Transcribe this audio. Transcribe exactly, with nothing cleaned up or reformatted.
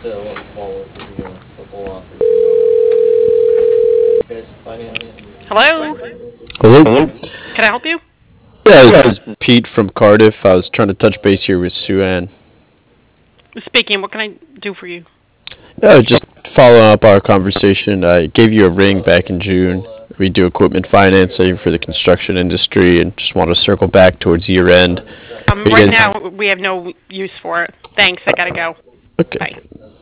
Hello? Hello? Can I help you? Yeah, this is Pete from Cardiff. I was trying to touch base here with Sue Ann. Speaking. What can I do for you? Yeah, just following up our conversation. I gave you a ring back in June. We do equipment financing for the construction industry and just want to circle back towards year end. Um, Are you right guys now we have no use for it. Thanks. I gotta go. okay? Bye.